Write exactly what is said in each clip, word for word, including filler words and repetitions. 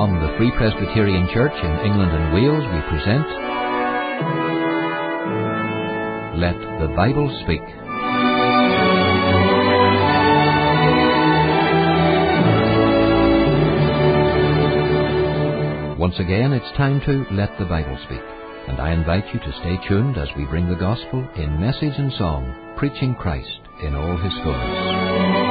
from the Free Presbyterian Church in England and Wales, we present Let the Bible Speak. Once again, it's time to Let the Bible Speak, and I invite you to stay tuned as we bring the Gospel in message and song, preaching Christ in all His fullness.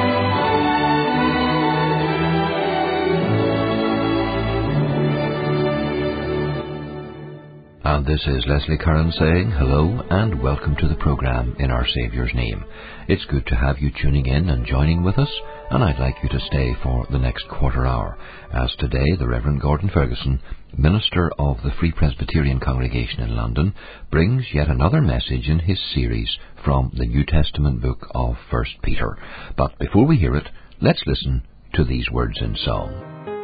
And this is Leslie Curran saying hello and welcome to the programme in our Saviour's name. It's good to have you tuning in and joining with us, and I'd like you to stay for the next quarter hour, as today the Reverend Gordon Ferguson, minister of the Free Presbyterian Congregation in London, brings yet another message in his series from the New Testament book of First Peter. But before we hear it, let's listen to these words in song.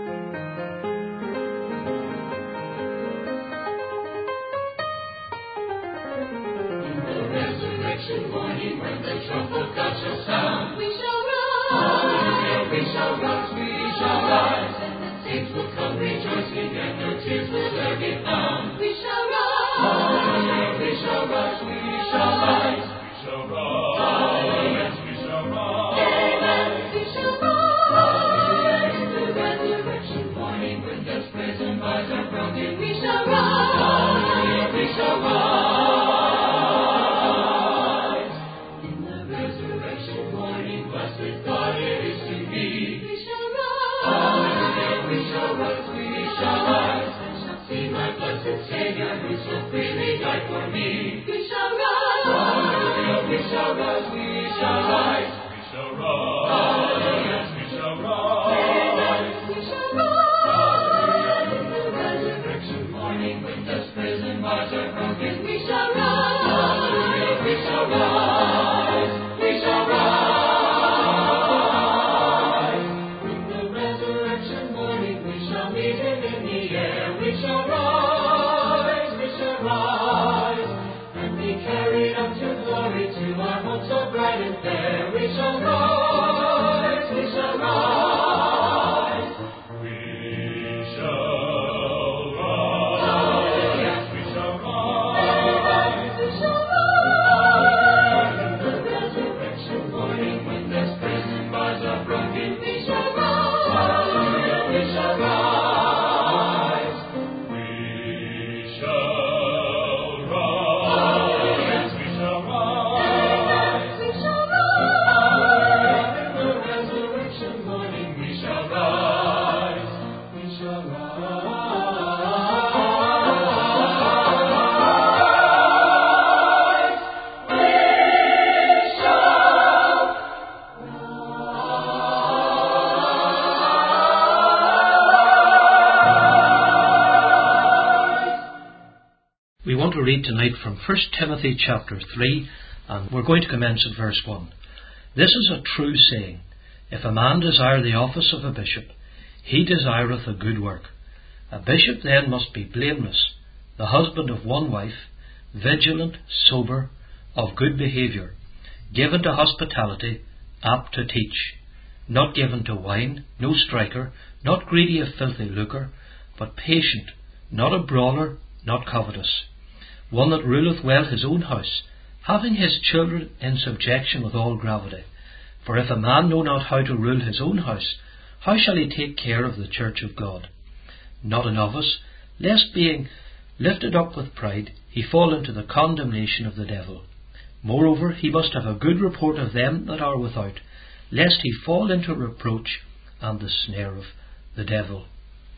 We want to read tonight from First Timothy chapter three, and we're going to commence at verse one. This is a true saying, if a man desire the office of a bishop, he desireth a good work. A bishop then must be blameless, the husband of one wife, vigilant, sober, of good behaviour, given to hospitality, apt to teach, not given to wine, no striker, not greedy of filthy lucre, but patient, not a brawler, not covetous, one that ruleth well his own house, having his children in subjection with all gravity. For if a man know not how to rule his own house, how shall he take care of the church of God? Not a novice, lest being lifted up with pride, he fall into the condemnation of the devil. Moreover, he must have a good report of them that are without, lest he fall into reproach and the snare of the devil.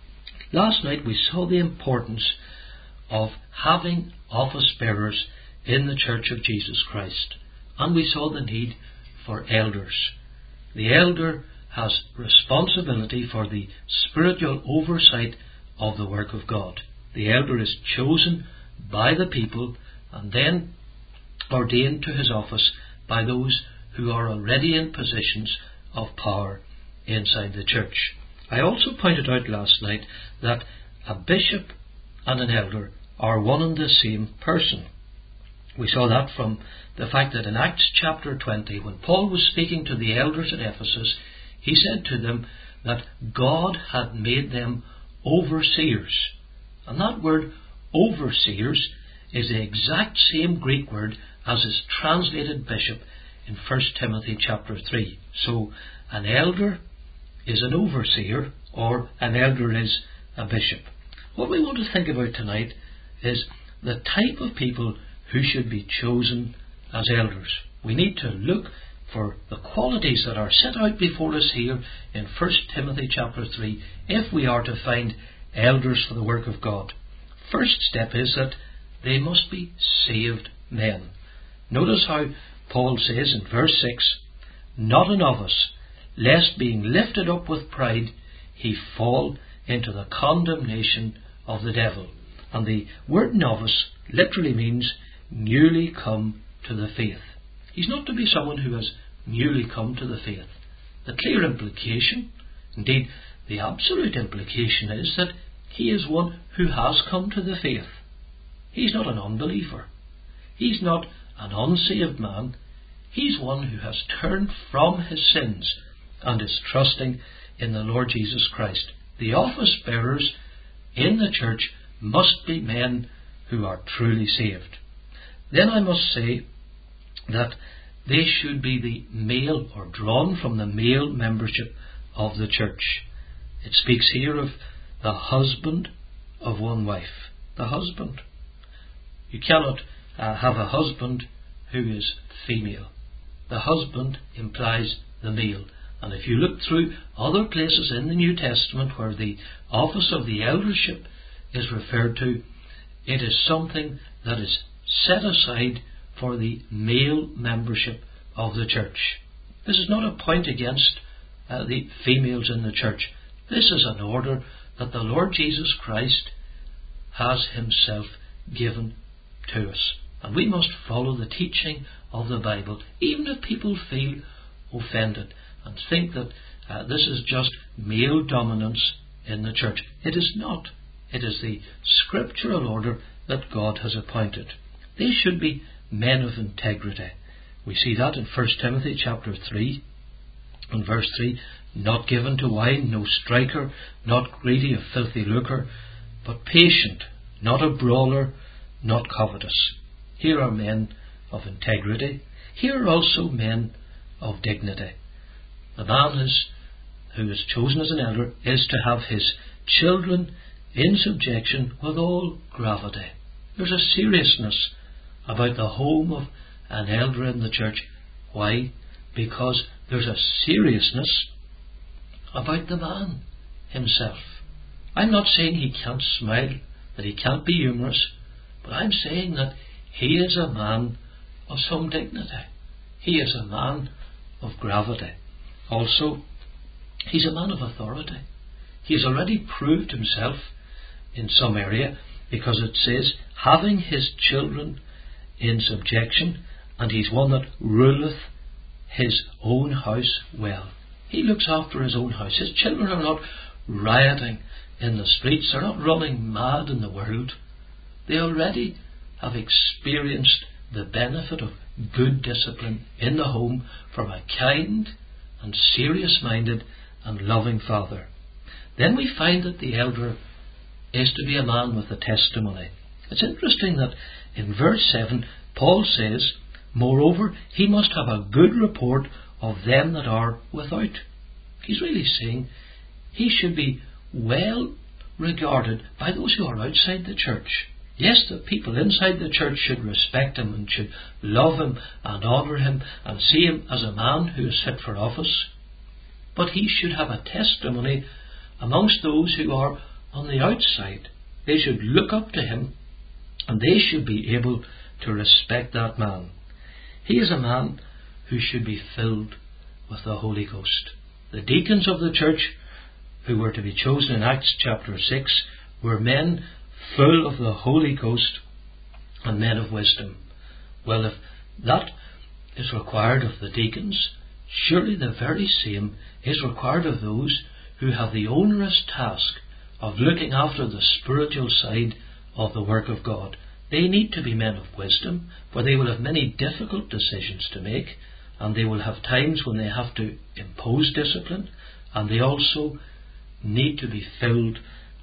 Last night we saw the importance of having office bearers in the Church of Jesus Christ, and we saw the need for elders. The elder has responsibility for the spiritual oversight of the work of God. The elder is chosen by the people and then ordained to his office by those who are already in positions of power inside the church. I also pointed out last night that a bishop and an elder are one and the same person. We saw that from the fact that in Acts chapter twenty, when Paul was speaking to the elders at Ephesus, he said to them that God had made them overseers. And that word overseers is the exact same Greek word as is translated bishop in First Timothy chapter three. So an elder is an overseer, or an elder is a bishop. What we want to think about tonight is the type of people who should be chosen as elders. We need to look for the qualities that are set out before us here in First Timothy chapter three if we are to find elders for the work of God. First step is that they must be saved men. Notice how Paul says in verse six, "Not a novice, lest being lifted up with pride he fall into the condemnation of the devil." And the word novice literally means newly come to the faith. He's not to be someone who has newly come to the faith. The clear implication, indeed the absolute implication, is that he is one who has come to the faith. He's not an unbeliever. He's not an unsaved man. He's one who has turned from his sins and is trusting in the Lord Jesus Christ. The office bearers in the church must be men who are truly saved. Then I must say that they should be the male, or drawn from the male membership of the church. It speaks here of the husband of one wife. The husband. You cannot uh, have a husband who is female. The husband implies the male. And if you look through other places in the New Testament where the office of the eldership is referred to, it is something that is set aside for the male membership of the church. This is not a point against uh, the females in the church. This is an order that the Lord Jesus Christ has himself given to us. And we must follow the teaching of the Bible, even if people feel offended and think that uh, this is just male dominance in the church. It is not. It is the scriptural order that God has appointed. They should be men of integrity. We see that in First Timothy chapter three and verse three. "Not given to wine, no striker, not greedy of filthy lucre, but patient, not a brawler, not covetous." Here are men of integrity. Here are also men of dignity. The man is, who is chosen as an elder is to have his children in subjection with all gravity. There's a seriousness about the home of an elder in the church. Why? Because there's a seriousness about the man himself. I'm not saying he can't smile, that he can't be humorous, but I'm saying that he is a man of some dignity. He is a man of gravity. Also, he's a man of authority. He has already proved himself in some area, because it says, having his children in subjection, and he's one that ruleth his own house well. He looks after his own house. His children are not rioting in the streets. They're not running mad in the world. They already have experienced the benefit of good discipline in the home from a kind and serious-minded and loving father. Then we find that the elder is to be a man with a testimony. It's interesting that in verse seven, Paul says, "Moreover, he must have a good report of them that are without." He's really saying he should be well regarded by those who are outside the church. Yes, the people inside the church should respect him and should love him and honour him and see him as a man who is fit for office. But he should have a testimony amongst those who are on the outside. They should look up to him and they should be able to respect that man. He is a man who should be filled with the Holy Ghost. The deacons of the church, who were to be chosen in Acts chapter six, were men full of the Holy Ghost and men of wisdom. Well, if that is required of the deacons, surely the very same is required of those who have the onerous task of looking after the spiritual side of the work of God. They need to be men of wisdom, for they will have many difficult decisions to make, and they will have times when they have to impose discipline, and they also need to be filled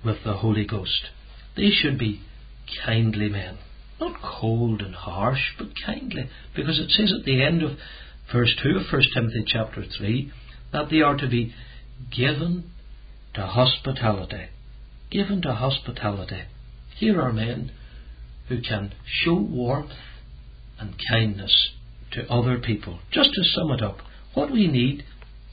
with the Holy Ghost. They should be kindly men. Not cold and harsh, but kindly. Because it says at the end of verse two of First Timothy chapter three that they are to be given to hospitality. Given to hospitality. Here are men who can show warmth and kindness to other people. Just to sum it up, what we need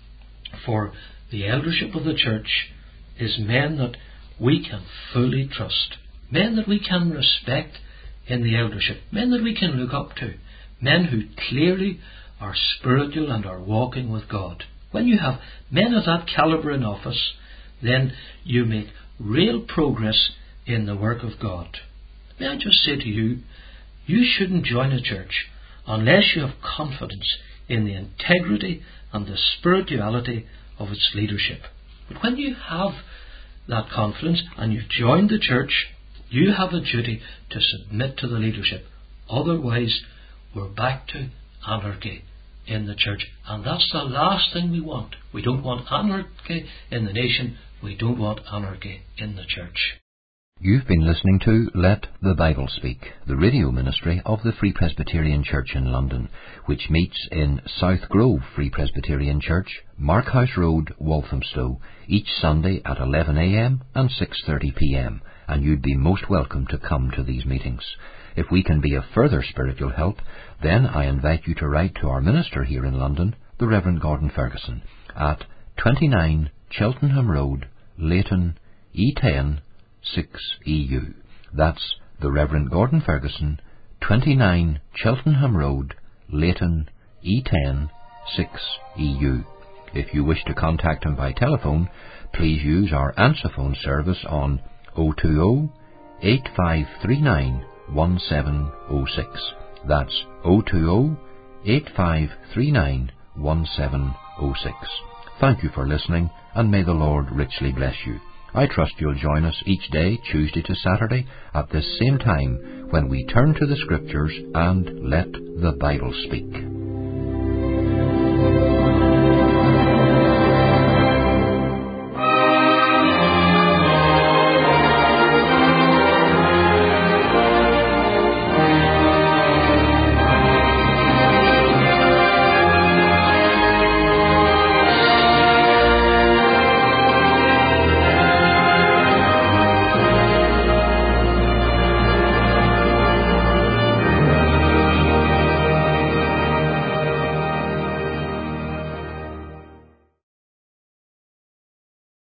for the eldership of the church is men that we can fully trust. Men that we can respect in the eldership. Men that we can look up to. Men who clearly are spiritual and are walking with God. When you have men of that calibre in office, then you make real progress in the work of God. May I just say to you, you shouldn't join a church unless you have confidence in the integrity and the spirituality of its leadership. But when you have that confidence and you've joined the church, you have a duty to submit to the leadership. Otherwise, we're back to anarchy in the church. And that's the last thing we want. We don't want anarchy in the nation. We don't want anarchy in the church. You've been listening to Let the Bible Speak, the radio ministry of the Free Presbyterian Church in London, which meets in South Grove Free Presbyterian Church, Markhouse Road, Walthamstow, each Sunday at eleven a m and six thirty p m, and you'd be most welcome to come to these meetings. If we can be of further spiritual help, then I invite you to write to our minister here in London, the Reverend Gordon Ferguson, at twenty-nine Cheltenham Road, Leighton, E ten, six E U. That's the Reverend Gordon Ferguson, twenty-nine Cheltenham Road, Leighton, E ten, six E U. If you wish to contact him by telephone, please use our answer phone service on oh two oh, eight five three nine, one seven oh six. That's oh two oh, eight five three nine, one seven oh six. Thank you for listening, and may the Lord richly bless you. I trust you'll join us each day, Tuesday to Saturday, at this same time, when we turn to the Scriptures and let the Bible speak.